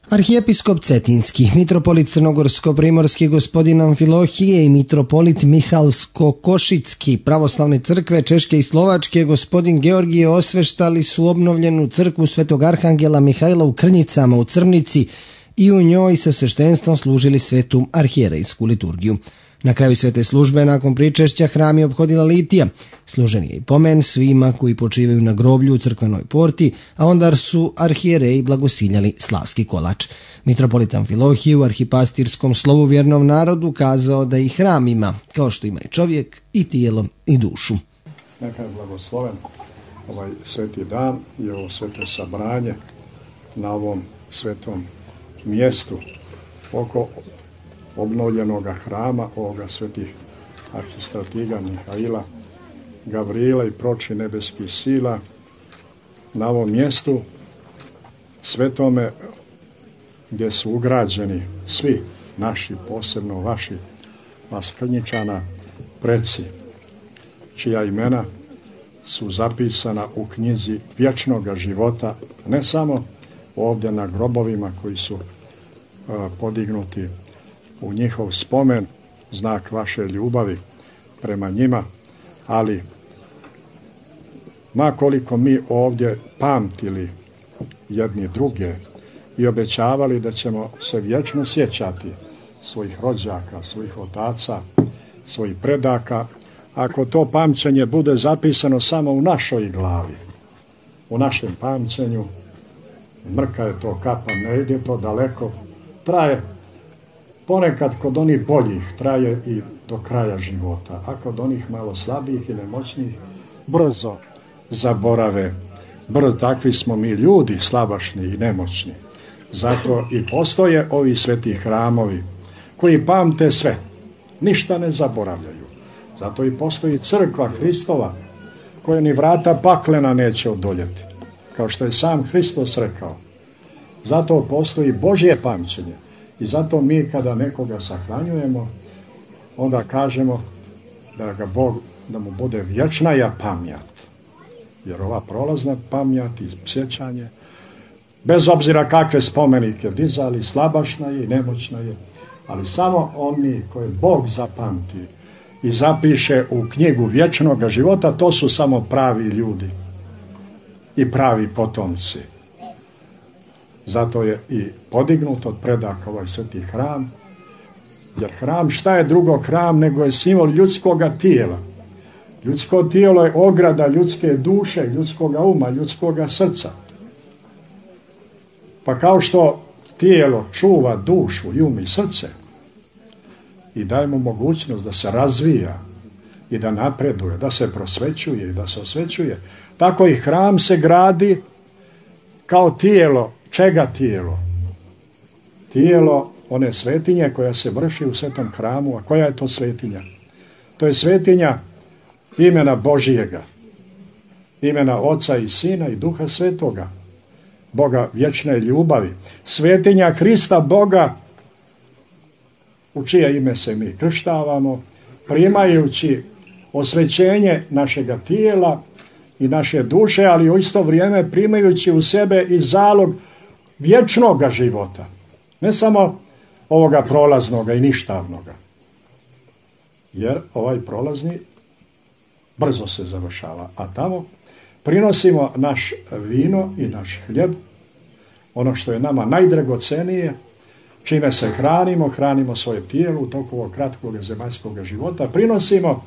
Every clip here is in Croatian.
Arhijepiskop Cetinski, mitropolit Crnogorsko-primorski gospodin Amfilohije i mitropolit Mihalsko-Košicki pravoslavne crkve Češke i Slovačke gospodin Georgije osveštali su obnovljenu crkvu Svetog Arhangela Mihajla u Krnjicama u Crnici i u njoj sa sveštenstvom služili svetu arhijerejsku liturgiju. Na kraju svete službe, nakon pričešća, hram je ophodila litija. Služen je i pomen svima koji počivaju na groblju u crkvenoj porti, a onda su arhijereji blagosiljali slavski kolač. Mitropolit Amfilohije u arhipastirskom slovu vjernom narodu kazao da i hram ima, kao što ima i čovjek, i tijelo, i dušu. Neka je blagosloven ovaj sveti dan i ovo sveto sabranje na ovom svetom mjestu oko obnovljenoga hrama ovoga svetih arhistratiga Mihaila, Gavriila i proči nebeskih sila na ovom mjestu svetome gdje su ugrađeni svi naši, posebno vaši, vas Krnjičana, preci, čija imena su zapisana u knjizi vječnoga života, ne samo ovdje na grobovima koji su podignuti u njihov spomen, znak vaše ljubavi prema njima, ali ma koliko mi ovdje pamtili jedni druge i obećavali da ćemo se vječno sjećati svojih rođaka, svojih otaca, svojih predaka, ako to pamćenje bude zapisano samo u našoj glavi, u našem pamćenju, mrka je to kapa, ne ide to daleko, traje ponekad kod onih boljih, traje i do kraja života, a kod onih malo slabijih i nemoćnijih brzo zaborave. Takvi smo mi ljudi, slabašni i nemoćni. Zato i postoje ovi sveti hramovi koji pamte sve, ništa ne zaboravljaju. Zato i postoji crkva Hristova koja ni vrata paklena neće odoljeti, kao što je sam Hristos rekao. Zato postoji Božje pamćenje i zato mi kada nekoga sahranjujemo, onda kažemo da ga Bog, da mu bude vječna pamjat. Jer ova prolazna pamjat i sjećanje, bez obzira kakve spomenike dizali, slabašna je i nemoćna je, ali samo oni koje Bog zapamti i zapiše u knjigu vječnoga života, to su samo pravi ljudi i pravi potomci. Zato je i podignut od predaka ovaj sveti hram, jer hram, šta je drugo hram nego je simbol ljudskoga tijela. Ljudsko tijelo je ograda ljudske duše, ljudskoga uma, ljudskoga srca. Pa kao što tijelo čuva dušu i um i srce i daje mu mogućnost da se razvija i da napreduje, da se prosvećuje i da se osvećuje, tako i hram se gradi kao tijelo. Čega tijelo? Tijelo one svetinje koja se vrši u svetom hramu. A koja je to svetinja? To je svetinja imena Božijega, imena Oca i Sina i Duha Svetoga, Boga vječne ljubavi, svetinja Hrista Boga, u čije ime se mi krštavamo, primajući osvećenje našega tijela i naše duše, ali u isto vrijeme primajući u sebe i zalog vječnoga života, ne samo ovoga prolaznoga i ništavnoga, jer ovaj prolazni brzo se završava, a tamo prinosimo naš vino i naš hljeb, ono što je nama najdragocenije, čime se hranimo svoje tijelo u toku ovog kratkog zemaljskog života, prinosimo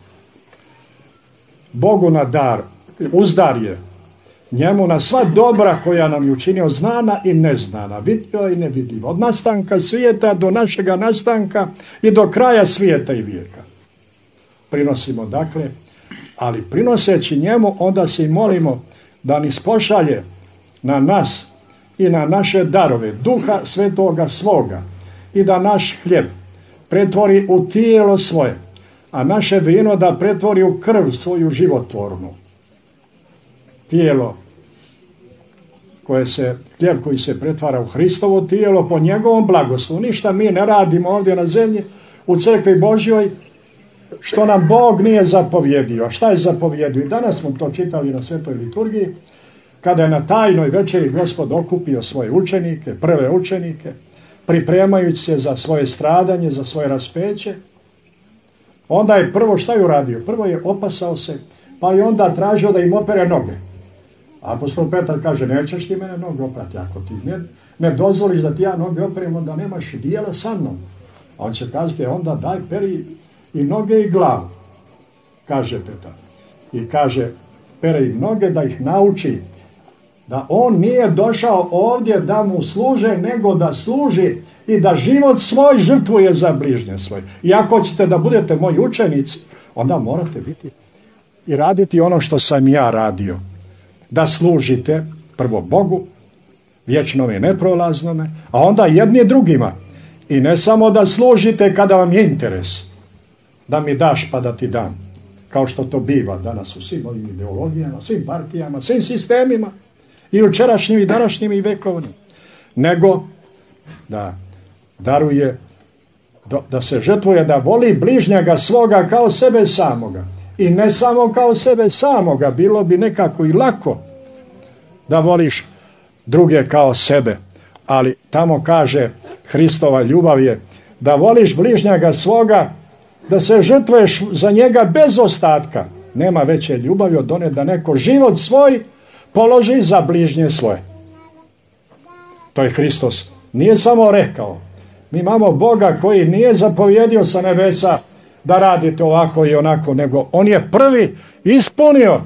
Bogu na dar, uzdarje, njemu na sva dobra koja nam je učinio, znana i neznana, vidljiva i nevidljiva, od nastanka svijeta do našega nastanka i do kraja svijeta i vijeka. Prinosimo dakle, ali prinoseći njemu onda se i molimo da nas pošalje na nas i na naše darove Duha Svetoga svoga i da naš hljeb pretvori u tijelo svoje, a naše vino da pretvori u krv svoju životvornu. Tijelo hljeb koji se pretvara u Hristovo tijelo po njegovom blagoslovu. Ništa mi ne radimo ovdje na zemlji u crkvi Božjoj što nam Bog nije zapovjedio. A šta je zapovjedio? I danas smo to čitali na svetoj liturgiji, kada je na tajnoj večeri Gospod okupio svoje učenike, prve učenike, pripremajući se za svoje stradanje, za svoje raspeće, onda je prvo šta je uradio? Prvo je opasao se, pa je onda tražio da im opere noge. Apostol Petar kaže, nećeš ti mene noge oprati, ako ti ne dozvoliš da ti ja noge operem, onda nemaš dijela sa mnom. A on će kazati, onda daj peri i noge i glavu, kaže Petar. I kaže, pere im noge da ih nauči da on nije došao ovdje da mu služe, nego da služi i da život svoj žrtvuje za bližnje svoje. I ako hoćete da budete moji učenici, onda morate biti i raditi ono što sam ja radio. Da služite prvo Bogu, vječnome i neprolaznome, a onda jedni drugima. I ne samo da služite kada vam je interes, da mi daš pa da ti dam, kao što to biva danas u svim ovim ideologijama, svim partijama, svim sistemima, i jučerašnjim i današnjim i vekovnim, nego da daruje, da se žrtvuje, da voli bližnjega svoga kao sebe samoga. I ne samo kao sebe samoga, bilo bi nekako i lako da voliš druge kao sebe, ali tamo kaže Hristova ljubav je da voliš bližnjega svoga, da se žrtvuješ za njega bez ostatka. Nema veće ljubavi od one da neko život svoj položi za bližnje svoje. To je Hristos. Nije samo rekao. Mi imamo Boga koji nije zapovjedio sa nebesa da radite ovako i onako, nego on je prvi ispunio,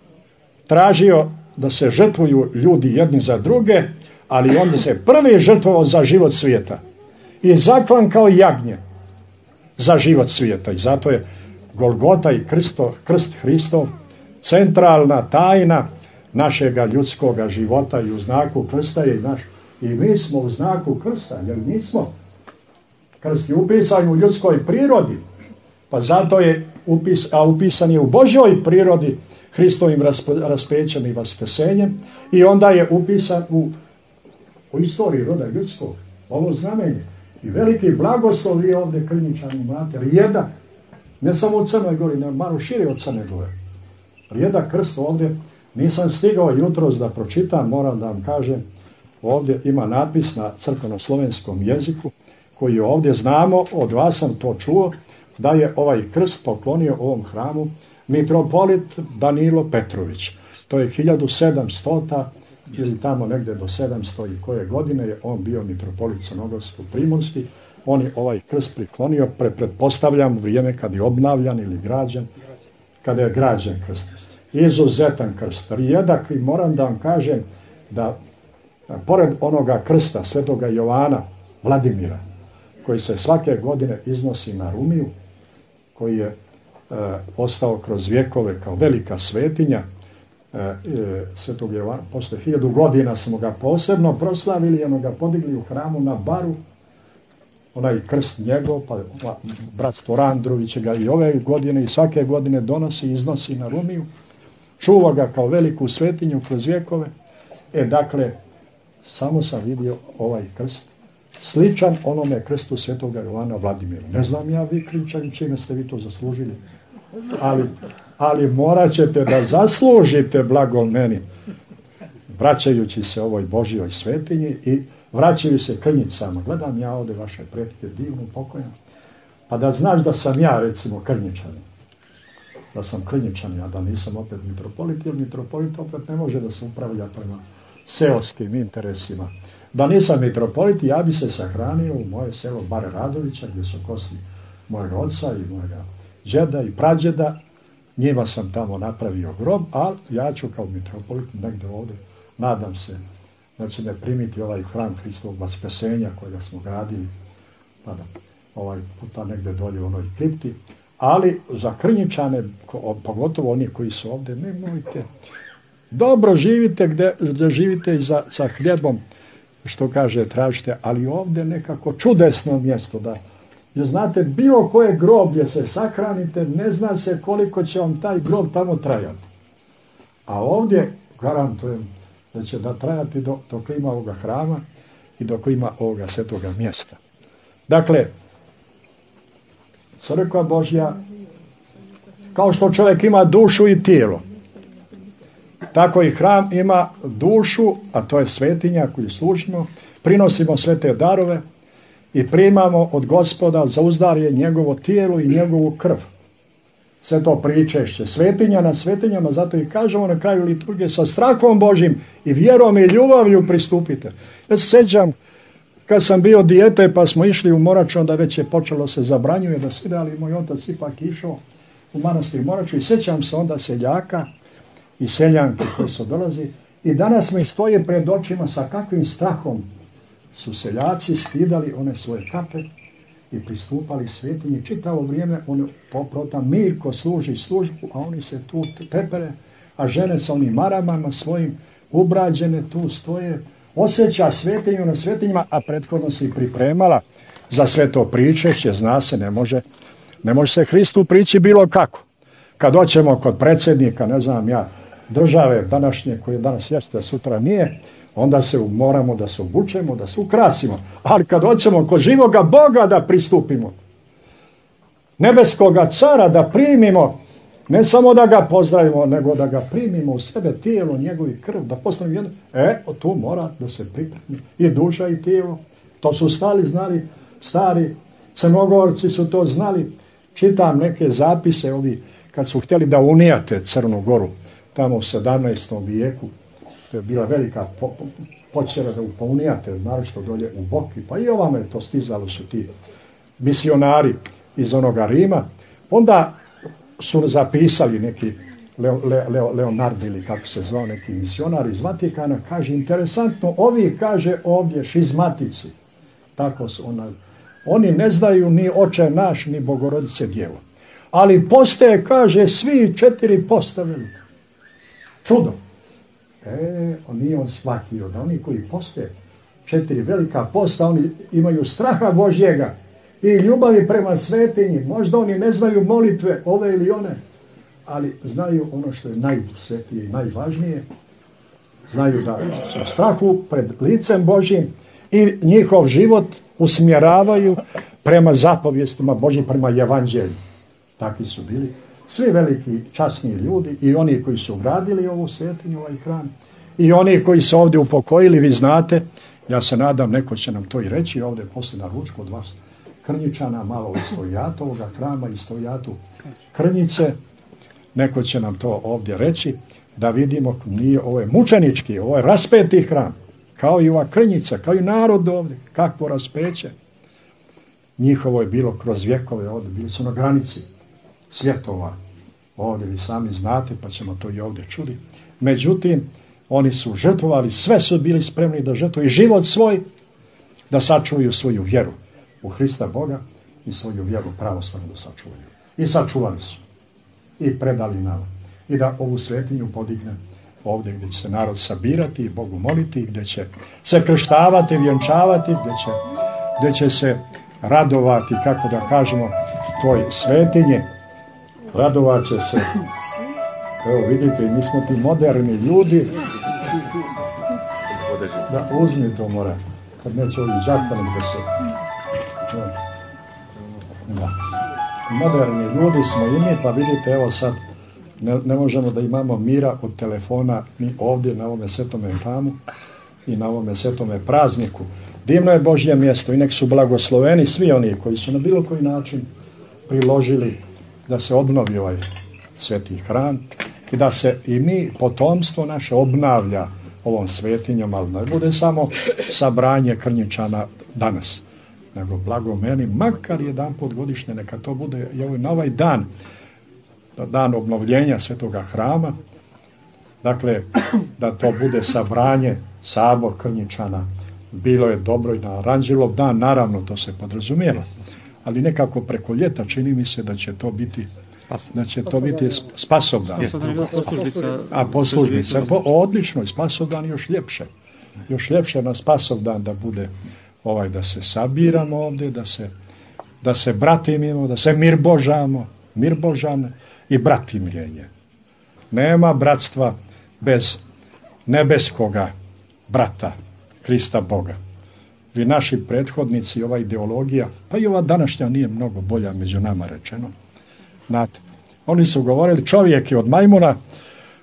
tražio da se žrtvuju ljudi jedni za druge, ali onda se prvi žrtvovao za život svijeta i zaklan kao jagnje za život svijeta. I zato je Golgota i krst Hristov centralna tajna našega ljudskoga života, i u znaku krsta je i mi smo u znaku krsta, jer mi smo. Krst je upisan u ljudskoj prirodi, pa zato je upisan je u Božjoj prirodi Hristovim raspećem i vaskrsenjem, i onda je upisan u istoriji roda ljudskog. Ovo znamenje i veliki blagoslov je ovdje Krnjičani imate. Rijedak, ne samo u Crnoj Gori, nego malo šire od Crne Gore. Rijedak krst ovdje, nisam stigao jutros da pročitam, moram da vam kažem, ovdje ima natpis na crkveno-slovenskom jeziku, koji je ovdje, znamo, od vas sam to čuo, da je ovaj krst poklonio ovom hramu mitropolit Danilo Petrović. To je 1700 ili tamo negdje do 700 i koje godine je on bio mitropolit crnogorsko-primorski. On je ovaj krst priklonio, pretpostavljam, u vrijeme kad je obnavljan ili građen, kada je građen krst. Izuzetan krst. Rijedak, i moram da vam kažem da pored onoga krsta svetoga Jovana Vladimira, koji se svake godine iznosi na Rumiju, koji je ostao kroz vjekove kao velika svetinja, svetog Jovana, posle 1000 godina smo ga posebno proslavili, ono ga podigli u hramu na Baru, onaj krst njegov, pa bratstvo Randrović ga i ove godine i svake godine donosi i iznosi na Rumiju, čuva ga kao veliku svetinju kroz vjekove. Dakle, samo sam vidio ovaj krst sličan onome krstu svetoga Jovana Vladimira. Ne znam ja, vi Krnjičani, čime ste vi to zaslužili, ali morat ćete da zaslužite blago meni, vraćajući se ovoj Božjoj svetinji i vraćaju se Krnjicama. Gledam ja ovdje vaše pretke, divnu, pokojno, pa da znaš da sam ja, recimo, Krnjičanin. Da sam Krnjičanin, a da nisam opet mitropolit, jer mitropolit opet ne može da se upravlja prema seoskim interesima. Da nisam mitropolit, ja bi se sahranio u moje selo Bare Radovića, gdje su kosti mojega oca i mojega džeda i prađeda. Njima sam tamo napravio grob, ali ja ću kao mitropolit negdje ovdje, nadam se da će me primiti ovaj hram Hristovog vaskrsenja kojega smo gradili, pa da ovaj puta negdje dolje u onoj kripti. Ali za Krnjičane, pogotovo oni koji su ovdje, nemojte, dobro živite gdje živite i za hljebom, što kaže, tražite, ali ovdje nekako čudesno mjesto, da, jer znate, bilo koje groblje se sahranite, ne zna se koliko će vam taj grob tamo trajati. A ovdje garantujem da će da trajati dok ima ovoga hrama i dok ima ovoga svetoga mjesta. Dakle, crkva Božja, kao što čovjek ima dušu i tijelo, tako i hram ima dušu, a to je svetinja koju služimo, prinosimo sve te darove i primamo od Gospoda za uzdarje njegovo tijelo i njegovu krv. Sve to pričešće, svetinja na svetinjama, zato i kažemo na kraju liturgije, sa strahom Božim i vjerom i ljubavlju pristupite. Ja se sjećam kad sam bio dijete pa smo išli u Moraču, onda već je počelo se zabranjuje da se ide, ali moj otac ipak išao u manastir Moraču i sjećam se onda seljaka i seljanke koji su dolazi i danas mi stoje pred očima sa kakvim strahom su seljaci skidali one svoje kape i pristupali svetinji. Čitavo vrijeme on poprota mirko služi službu, a oni se tu pepere, a žene sa onim maramama svojim ubrađene tu stoje, osjeća svetinju na svetinjima, a prethodno se i pripremala za sve to pričešće. Zna se, ne može se Hristu prići bilo kako. Kad doćemo kod predsjednika, ne znam ja, države današnje, koje danas jeste, sutra nije, onda se moramo da se obučemo, da se ukrasimo. Ali kad hoćemo kod živoga Boga da pristupimo, nebeskoga cara da primimo, ne samo da ga pozdravimo, nego da ga primimo u sebe, tijelo, njegovi krv, da postanemo jedno. Tu mora da se pripremi i duša i tijelo. To su znali, stari Crnogorci su to znali. Čitam neke zapise ovi, kad su htjeli da unijate Crnu Goru, tamo u 17. vijeku, to je bila velika počera da upunijate, naročito dolje u Boki, pa i ovamo je to stizalo, su ti misionari iz onoga Rima. Onda su zapisali neki Leonard ili kako se zvao, neki misionar iz Vatikana, kaže, interesantno, ovi, kaže, ovdje šizmatici, tako su oni ne znaju ni Oče naš, ni Bogorodice Djevo. Ali postaje, kaže, svi 4 postavili. Čudo. Nije on shvatio da oni koji postaje 4 velika posta, oni imaju straha Božjega i ljubavi prema svetinji. Možda oni ne znaju molitve ove ili one, ali znaju ono što je najsvetije i najvažnije. Znaju da su u strahu pred licem Božjim i njihov život usmjeravaju prema zapovjestima Božjim, prema evanđelju. Takvi su bili svi veliki časni ljudi i oni koji su gradili ovu svetinju, ovaj hram, i oni koji su ovdje upokojili. Vi znate, ja se nadam, neko će nam to i reći ovdje poslije na ručku od vas Krnjičana, malo u stojatu ovoga hrama i stojatu Krnjice, neko će nam to ovdje reći, da vidimo, nije, ovo je mučenički, ovo je raspeti hram, kao i ova Krnjica, kao i narod ovdje, kakvo raspeće. Njihovo je bilo kroz vjekove, ovdje bili su na granici svjetova, ovdje vi sami znate, pa ćemo to i ovdje čuti. Međutim, oni su žrtvovali, sve su bili spremni da žrtvuju život svoj, da sačuvaju svoju vjeru u Hrista Boga i svoju vjeru pravoslavnu da sačuvaju. I sačuvali su. I predali nam. I da ovu svetinju podigne ovdje gdje će se narod sabirati i Bogu moliti, gdje će se krštavati, vjenčavati, gdje će se radovati, kako da kažemo, toj svetinji. Radovat će se. Evo vidite, mi smo ti moderni ljudi. Da uzmi to mora. Kad neće ovi žaktanim da se... Da. Moderni ljudi smo i mi, pa vidite, evo sad ne možemo da imamo mira od telefona ni ovdje na ovome svetome hramu i na ovome svetome prazniku. Divno je Božje mjesto i nek su blagosloveni svi oni koji su na bilo koji način priložili da se obnovi ovaj sveti hram i da se i mi, potomstvo naše, obnavlja ovom svetinjom, ali ne bude samo sabranje Krnjičana danas, nego blago meni, makar jedanput godišnje, neka to bude i na ovaj dan, dan obnovljenja svetoga hrama, dakle, da to bude sabranje, sabor Krnjičana. Bilo je dobro i na Aranđelov dan, naravno to se podrazumijeva, ali nekako preko ljeta čini mi se da će to biti Spasovdan. A poslužnica. Odlično, i Spasovdan još ljepše. Još ljepše na Spasovdan da bude da se sabiramo ovdje, da se bratimimo, da se mirbožane i bratimljenje. Nema bratstva bez nebeskoga brata, Hrista Boga. Vi naši prethodnici, ova ideologija, pa i ova današnja nije mnogo bolja među nama rečeno. Znate, oni su govorili, čovjek je od majmuna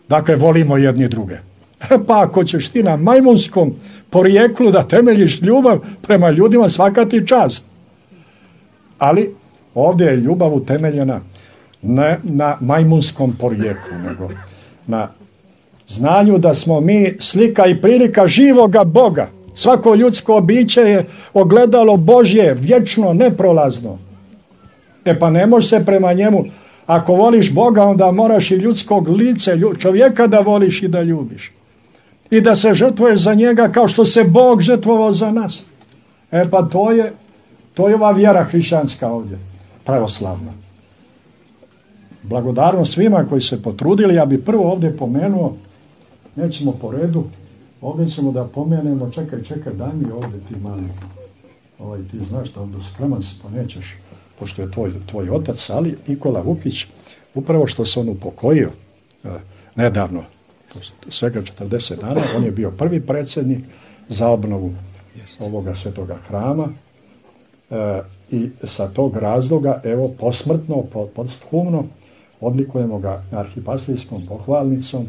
Dakle, volimo jedni druge. Pa ako ćeš ti na majmunskom porijeklu da temeljiš ljubav prema ljudima, svaka ti čast. Ali ovdje je ljubav utemeljena ne na majmunskom porijeklu, nego na znanju da smo mi slika i prilika živoga Boga. Svako ljudsko biće je ogledalo Božje, vječno, neprolazno. Pa ne može se prema njemu, ako voliš Boga, onda moraš i ljudskog lice, čovjeka da voliš i da ljubiš. I da se žrtvuješ za njega kao što se Bog žrtvovao za nas. Pa to je ova vjera hrišćanska ovdje, pravoslavna. Blagodarno svima koji se potrudili. Ja bih prvo ovdje pomenuo, nećemo po redu, ovdje ćemo da pomenemo, čekaj, daj mi ovdje ti mali, ti znaš da ovdje spreman si, pa nećeš, pošto je tvoj otac, ali Nikola Vukić, upravo što se on upokojio nedavno, svega 40 dana, on je bio prvi predsjednik za obnovu ovoga svetoga hrama i sa tog razloga, evo, posmrtno, posthumno, odlikujemo ga arhipastorijskom pohvalnicom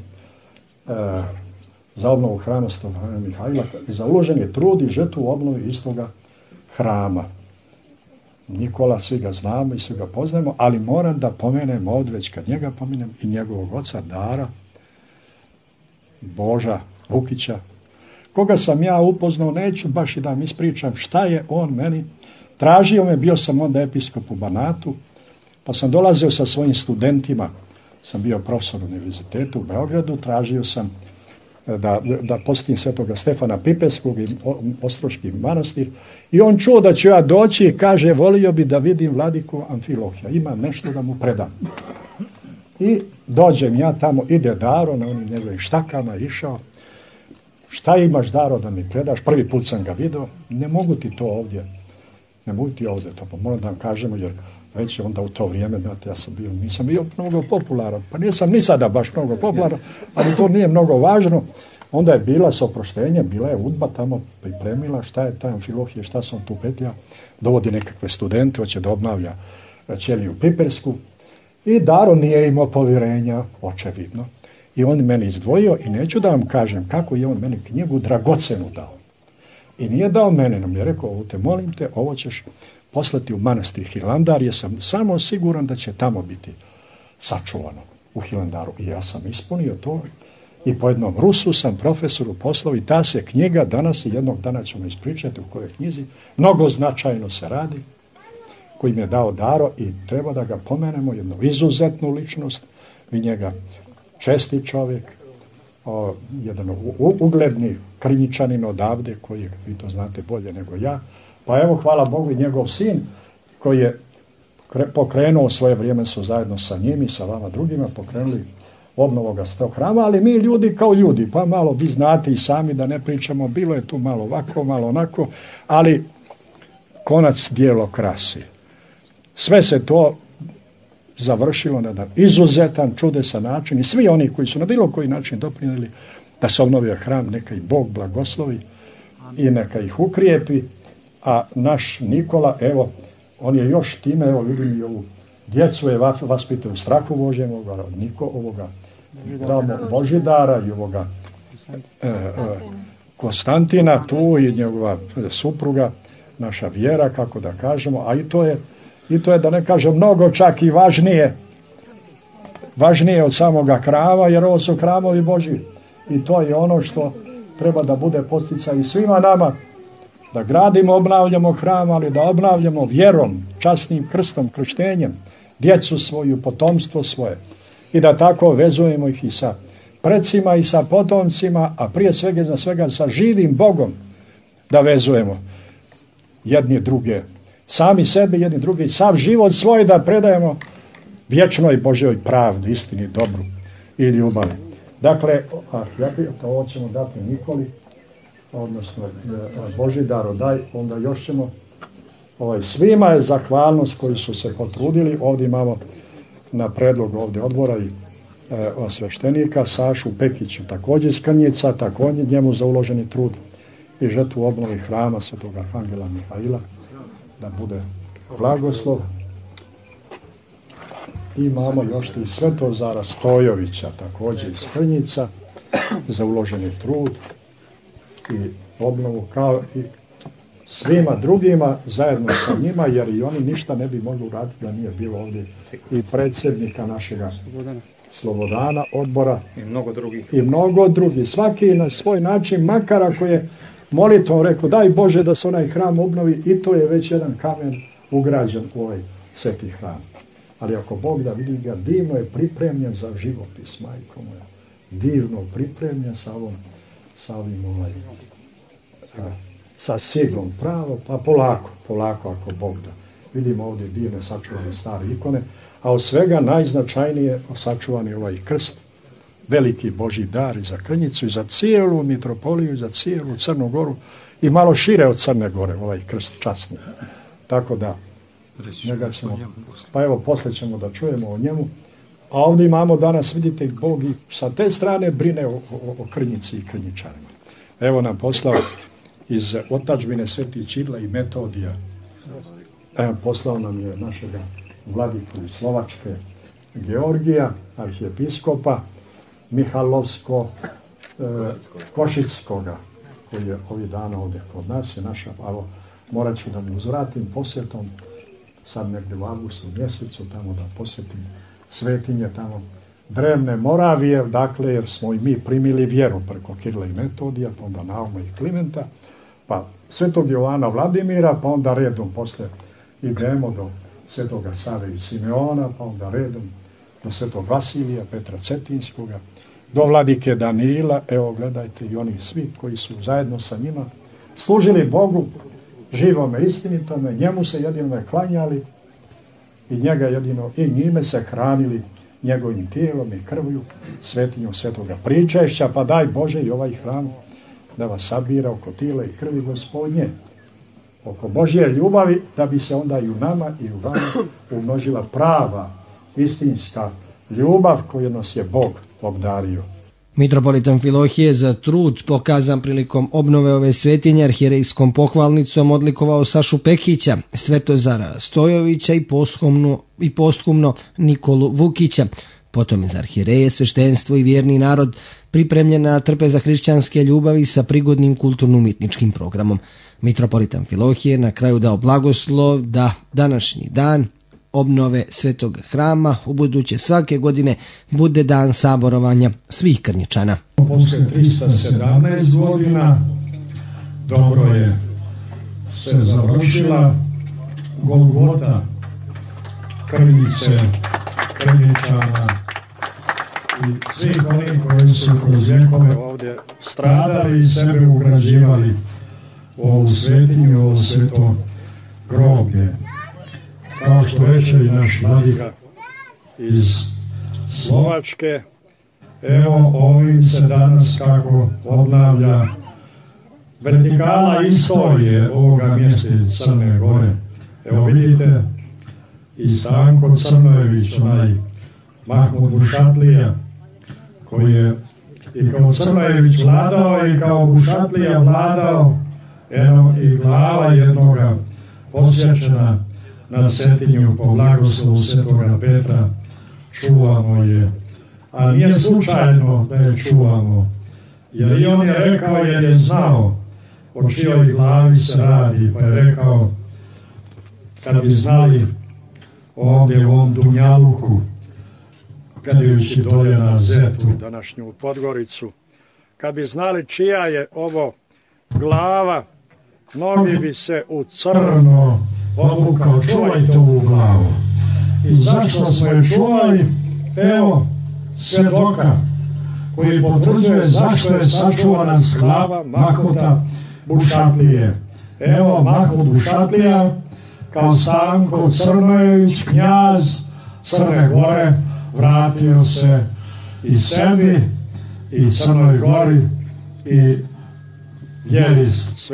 za obnovu hrama Stefana Mihajla i za uloženi trud i žrtvu u obnovi istoga hrama. Nikola, svi ga znamo i svi ga poznajemo, ali moram da pomenem ovdje, već kad njega pomenem, i njegovog oca Dara, Boža Vukića, koga sam ja upoznao, neću baš i da vam ispričam šta je on meni. Tražio me, bio sam onda episkop u Banatu, pa sam dolazio sa svojim studentima, sam bio profesor univerzitetu u Beogradu, tražio sam da posjetim svetoga Stefana Pipeskog i Ostroški manastir, i on čuo da ću ja doći i kaže, volio bi da vidim vladiku Amfilohija, imam nešto da mu predam. I dođem ja tamo, ide Daro na onim njegovim štakama, išao, šta imaš Daro da mi predaš, prvi put sam ga vidio, ne mogu ti to ovdje, to pa moram da vam kažemo, jer već onda u to vrijeme, znate, nisam bio mnogo popularan, pa nisam ni sada baš mnogo popularan, ali to nije mnogo važno. Onda je bila s oproštenjem, bila je UDBA tamo pripremila šta je taj Amfilohije, šta sam tu petlja, dovodi nekakve studente, hoće da obnavlja ćeliju Pipersku, i Daro nije imao povjerenja, očevidno, i on meni izdvojio, i neću da vam kažem kako je on meni knjigu dragocenu dao. I nije dao mene, nam je rekao, ovo te molim te, ovo ćeš poslati u manastir Hilandar, jer sam samo siguran da će tamo biti sačuvano u Hilandaru. I ja sam ispunio to i po jednom Rusu sam profesoru poslao, i ta se knjiga danas, i jednog dana ćemo ispričati u kojoj knjizi, mnogo značajno se radi, koji mi je dao Daro, i treba da ga pomenemo, jednu izuzetnu ličnost, vi njega česti čovjek, jedan ugledni Krnjičanin odavde, koji, vi to znate bolje nego ja. Pa evo, hvala Bogu, i njegov sin koji je pokrenuo, svoje vrijeme su zajedno sa njim i sa vama drugima pokrenuli obnovu ovoga svetog hrama, ali mi ljudi kao ljudi, pa malo vi znate i sami da ne pričamo, bilo je tu malo ovako, malo onako, ali konac djelo krasi. Sve se to završilo na jedan izuzetan, čudesan način, i svi oni koji su na bilo koji način doprinijeli da se obnovio hram, neka ih Bog blagoslovi i neka ih ukrijepi. A naš Nikola, evo, on je još time, evo vidim i ovu djecu je vaspitao u strahu Božjem, ovoga Božidara i ovoga Konstantina tu, i njegova supruga, naša Vjera, kako da kažemo, a i to je da ne kažem mnogo čak i važnije od samoga hrama, jer ovo su hramovi Božji, i to je ono što treba da bude posticaj i svima nama, da gradimo, obnavljamo hram, ali da obnavljamo vjerom, časnim krstom, krštenjem, djecu svoju, potomstvo svoje, i da tako vezujemo ih i sa precima i sa potomcima, a prije svega za svega sa živim Bogom da vezujemo jedni druge, sami sebe, jedni drugi, sav život svoj da predajemo vječnoj Božjoj pravdi, istini, dobru i ljubavi. Dakle, ovo ćemo dati Nikoli, odnosno Božidaru daj, onda još ćemo svima je zahvalnost koji su se potrudili. Ovdje imamo na predlog ovdje odbora i sveštenika Sašu Pekiću, također iz Krnjica, također njemu za uloženi trud i žrtvu obnovi hrama Svetog Arhangela Mihajla, da bude blagoslov. imamo još i Svetozara Stojovića, također iz Krnjica, za uloženi trud i obnovu, kao i svima drugima zajedno sa njima, jer i oni ništa ne bi mogli uraditi da nije bilo ovdje i predsjednika našega Slobodana odbora i mnogo drugih. Svaki na svoj način, makar ako je molitvom rekao daj Bože da se onaj hram obnovi, i to je već jedan kamen ugrađen u ovaj sveti hram. Ali ako Bog da vidi ga, divno je pripremljen za živopis, majko moja. Divno pripremljen sa ovim sa siglom pravo, pa polako ako Bog da. Vidimo ovdje divne sačuvane stare ikone, a od svega najznačajnije sačuvani ovaj krst, veliki Božji dar i za Krnjicu i za cijelu mitropoliju i za cijelu Crnu Goru i malo šire od Crne Gore, ovaj krst časni. Tako da, njega ćemo, pa evo poslije ćemo da čujemo o njemu, a ovdje imamo danas, vidite, Bog i sa te strane brine o Krnjici i Krnjičanima. Evo nam poslao iz otadžbine Sveti Čidla i Metodija, poslao nam je našega vladiku iz Slovačke Georgija, arhijepiskopa Mihalovsko-Košickoga, koji je ovih dana ovdje kod nas, je naša, alo, morat ću da mu uzvratim posjetom, sad negdje u avgustu mjesecu, tamo da posjetim svetinje tamo drevne Moravije, dakle, jer smo i mi primili vjeru preko Kirila i Metodija, pa onda Nauma i Klimenta, pa Svetog Jovana Vladimira, pa onda redom posle idemo do Svetoga Save i Simeona, pa onda redom do Svetog Vasilija, Petra Cetinskoga, do Vladike Danila, evo gledajte i oni svi koji su zajedno sa njima služili Bogu, živome, istinitome, njemu se jedino klanjali i njega jedino i njime se hranili njegovim tijelom i krvlju, svetinjom Svetoga pričešća, pa daj Bože i ovaj hram da vas sabira oko tijela i krvi Gospodnje, oko Božje ljubavi, da bi se onda i u nama i u vama umnožila prava, istinska ljubav koju nas je Bog obdario. Mitropolit Amfilohije za trud pokazan prilikom obnove ove svetinje arhijerejskom pohvalnicom odlikovao Sašu Pekića, Svetozara Stojovića i posthumno Nikolu Vukića. Potom je za arhijereje, sveštenstvo i vjerni narod pripremljena trpeza hrišćanske ljubavi sa prigodnim kulturno-umjetničkim programom. Mitropolit Amfilohije na kraju dao blagoslov da današnji dan obnove Svetog hrama ubuduće svake godine bude dan saborovanja svih Krnjičana. Poslije 317 godina dobro je se završila Golgota Krnjice, Krnjičana i svih onih koji su kroz vjekove ovdje stradali i sebe ugrađivali u ovu svetinju, u ovo sveto groblje. Kao što reče i naš vladika iz Slovačke, evo ovim se danas kako obnavlja vertikala istorije ovoga mjesta iz Crne Gore. Evo vidite i Stanko Crnojević, onaj Mahmud Bušatlija, koji je i kao Crnojević vladao i kao Bušatlija vladao, eno i glava jednoga posjećena na svetinju po blagoslovu Svetoga Petra, čuvamo je. A nije slučajno da je čuvamo, jer i on je rekao, jer je znao o čijoj glavi se radi, pa je rekao, kad bi znali ovdje u ovom Dunjaluku, gledajući dolje na Zetu, današnju Podgoricu, kad bi znali čija je ovo glava, mnogi bi se u crno odlukao, čuvajte ovu glavu. I zašto smo je čuvali? Evo svjedoka koji potvrđuje zašto je sačuvana glava Mahmuda Bušatlije. Evo Mahmud Bušatlija kao Stanko Crnojević, knjaz Crne Gore, vratio se i sebi i Crnoj Gori i vjeri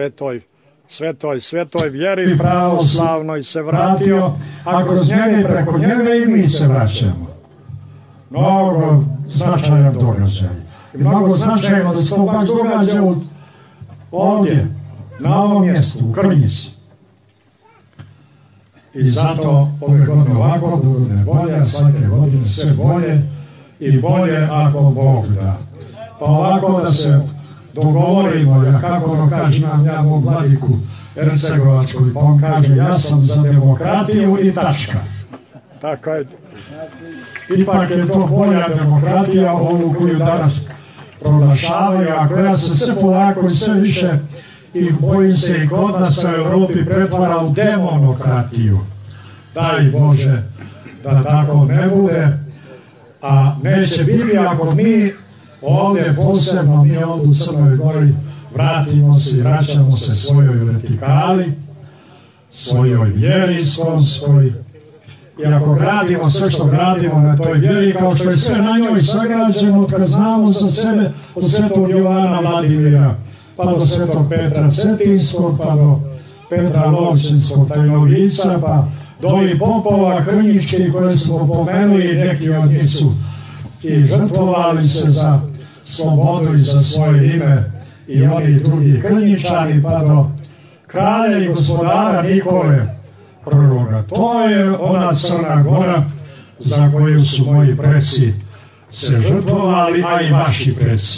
svetoj vjeri pravoslavnoj se vratio, a kroz njega i preko njega i mi se vraćamo. Mnogo značajan događaj. I mnogo značajno da se to baš događa ovdje, na ovom mjestu, u Krnjici. I zato ove godine ovako, druge bolje, a svake godine sve bolje i bolje ako Bog da. Pa ovako da se dogovorimo, kako ono kaže ja mog vladiku Ercegovačku, pa on kaže ja sam za demokratiju i tačka. Tako je. Ipak je to bolja demokratija, ovu koju danas proglašavaju, a koja se sve polako i sve više, i bojim se i kod nas u Evropi, pretvara u demonokratiju. Daj Bože da tako ne bude, a neće biti ako mi ovdje posebno, mi ovdje u Crnoj Gori vratimo se i vraćamo se svojoj vertikali, svojoj vjeri iskonskoj, i ako gradimo sve što gradimo na toj vjeri, kao što je sve na njoj sagrađeno, kad znamo za sebe od svetog Jovana Vladimira, pa do svetog Petra Cetinskog, pa do Petra Lovćinskog tajnovica, pa do ovih popova krnjičkih koje smo pomenuli, neki od njih su i žrtvovali se za slobodu i za svoje ime, i oni drugi krnjičani, pa do kralja i gospodara Nikole I. To je ona Crna Gora za koju su moji preci se žrtvovali, a i vaši preci.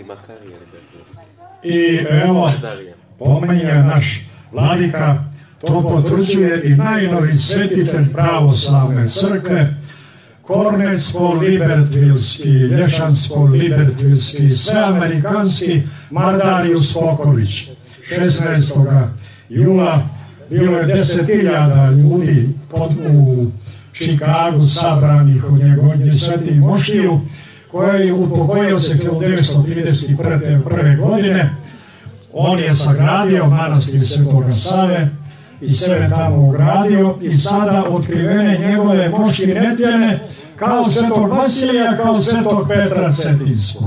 I evo, pomenja naš vladika, to potvrđuje i najnoviji svetitelj pravoslavne crkve, Kornecko-Libertvilski, Lješansko-Libertvilski, sveamerikanski Mardarius Poković. 16. jula bilo je 10.000 ljudi u Čikagu sabranih u njegovnje Sveti Mošiju, koji je upokojio se 1931. godine. On je sagradio manastir Svetoga Save i sve tamo ugradio, i sada otkrivene njegove mošti nedjeljne kao Svetog Vasilija, kao Svetog Petra Cetinskog.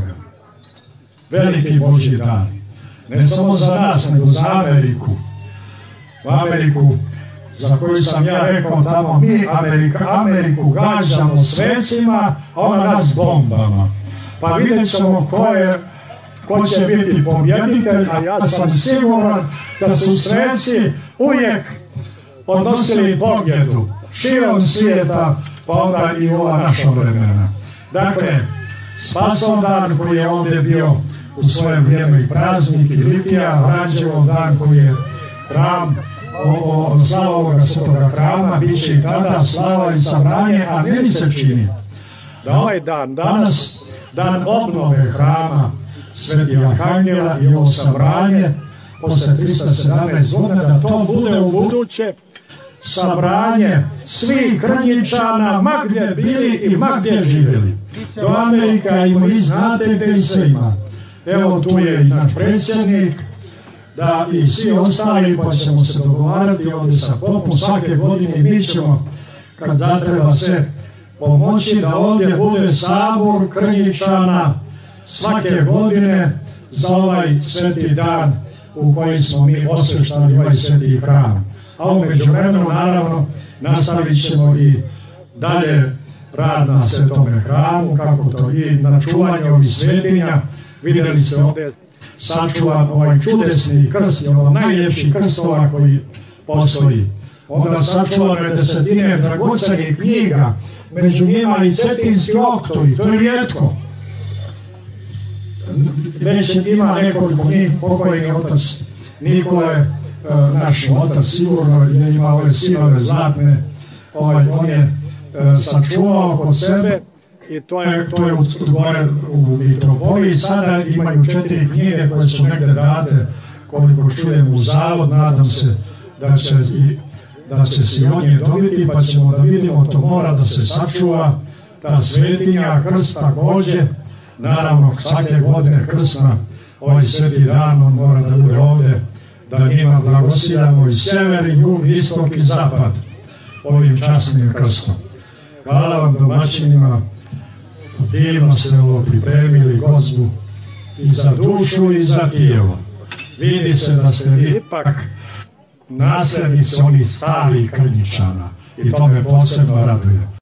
Veliki Božji dan. Ne samo za nas, nego za Ameriku. U Ameriku, za koju sam ja rekao tamo, mi Ameriku gađamo svecima, a ona nas bombama. Pa vidjet ćemo ko će biti pobjeditelj, a ja sam siguran da su sveci uvijek odnosili pobjedu širom svijeta, pa onda i ova naša vremena. Dakle, Spasovdan koji je ovdje bio u svoje vrijeme i praznik, i Litija, Hranđevov dan koji je hram, slava ovoga svetoga hrama, bit će i tada slava i sabranje, a meni se čini da ovaj dan, danas, dan obnove hrama Svetih Arhangela i ovo sabranje posle 317 godina, da to bude u buduće sabranje svih Krnjičana, ma gdje bili i ma gdje živjeli. Do Amerika ima, i znate gdje i sve ima. Evo tu je i naš predsjednik, da i svi ostali, pa ćemo se dogovarati ovdje sa popom svake godine, i mi ćemo, kad zatreba se pomoći, da ovdje bude sabor Krnjičana svake godine za ovaj sveti dan u koji smo mi osveštali ovaj sveti hram. A u međuvremenu, naravno, nastavit ćemo i dalje rad na svetome hramu, kako to i na čuvanju ovih svetinja. Vidjeli ste ovdje sačuvan ovaj čudesni krst, ovaj najljepši krstova koji postoji. Onda sačuvane desetine dragocenih knjiga, među njima i Cetinski oktovi, to je rijetko. Već ima nekoliko njih, pokojni otac Nikole, naš otac sigurno je imao ove silove zlatne, on je sačuvao kod sebe, i to je gore u Mitropoliji. Sada imaju 4 knjige koje su negde date, koliko čujem, u zavod. Nadam se da će se i od nje dobiti, pa ćemo da vidimo, to mora da se sačuva, ta svetinja, krst takođe. Naravno, svake godine krst na ovaj sveti dan, on mora da bude ovde, da njima blagosiljamo i sever, i jug, istok i zapad ovim časnim krstom. Hvala vam, domaćinima, divno ste ovo pripremili, gozbu i za dušu i za tijelo. Vidi se da ste vi ipak naslednici onih starih Krnjičana, i to me posebno raduje.